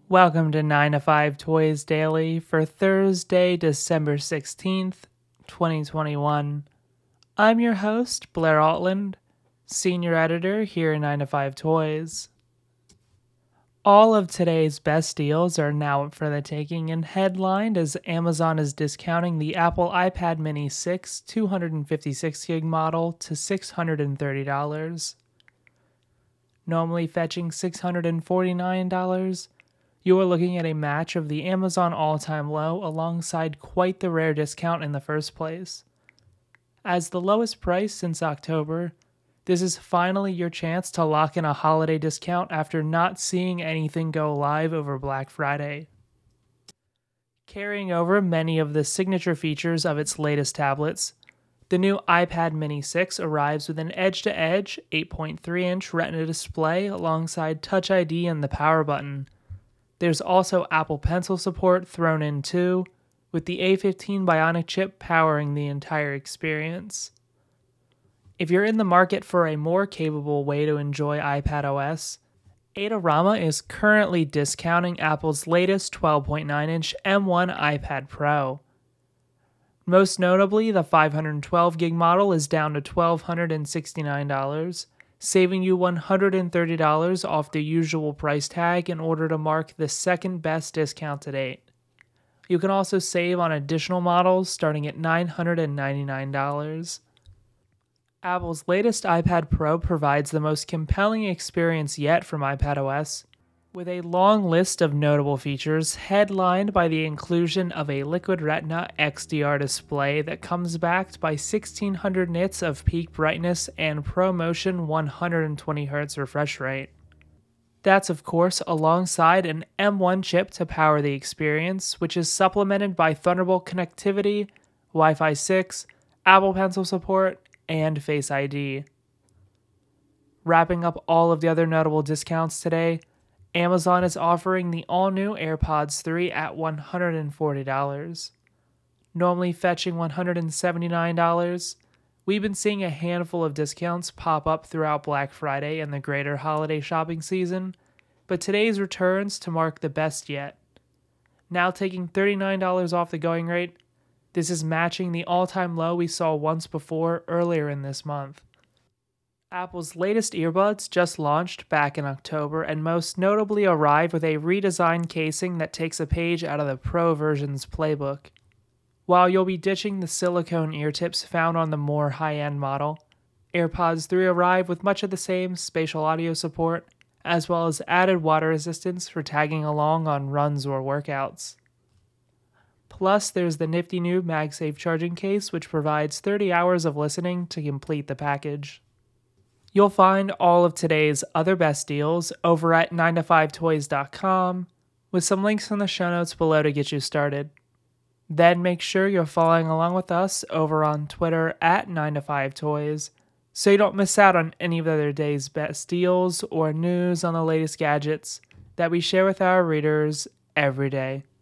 Welcome to 9 to 5 Toys Daily for Thursday, December 16th, 2021. I'm your host, Blair Altland, Senior Editor here at 9 to 5 Toys. All of today's best deals are now up for the taking and headlined as Amazon is discounting the Apple iPad Mini 6 256GB model to $630. Normally fetching $649, you are looking at a match of the Amazon all-time low alongside quite the rare discount in the first place. As the lowest price since October, this is finally your chance to lock in a holiday discount after not seeing anything go live over Black Friday. Carrying over many of the signature features of its latest tablets, the new iPad Mini 6 arrives with an edge-to-edge 8.3-inch Retina display alongside Touch ID and the power button. There's also Apple Pencil support thrown in too, with the A15 Bionic chip powering the entire experience. If you're in the market for a more capable way to enjoy iPadOS, Adorama is currently discounting Apple's latest 12.9-inch M1 iPad Pro. Most notably, the 512GB model is down to $1,269, saving you $130 off the usual price tag in order to mark the second best discount to date. You can also save on additional models starting at $999. Apple's latest iPad Pro provides the most compelling experience yet from iPadOS, with a long list of notable features headlined by the inclusion of a Liquid Retina XDR display that comes backed by 1600 nits of peak brightness and ProMotion 120Hz refresh rate. That's of course alongside an M1 chip to power the experience, which is supplemented by Thunderbolt connectivity, Wi-Fi 6, Apple Pencil support, and Face ID. Wrapping up all of the other notable discounts today, Amazon is offering the all-new AirPods 3 at $140. Normally fetching $179, we've been seeing a handful of discounts pop up throughout Black Friday and the greater holiday shopping season, but today's returns to mark the best yet. Now taking $39 off the going rate, this is matching the all-time low we saw once before earlier in this month. Apple's latest earbuds just launched back in October and most notably arrived with a redesigned casing that takes a page out of the Pro version's playbook. While you'll be ditching the silicone ear tips found on the more high-end model, AirPods 3 arrive with much of the same spatial audio support, as well as added water resistance for tagging along on runs or workouts. Plus, there's the nifty new MagSafe charging case, which provides 30 hours of listening to complete the package. You'll find all of today's other best deals over at 9to5toys.com, with some links in the show notes below to get you started. Then make sure you're following along with us over on Twitter at 9to5toys, so you don't miss out on any of the other day's best deals or news on the latest gadgets that we share with our readers every day.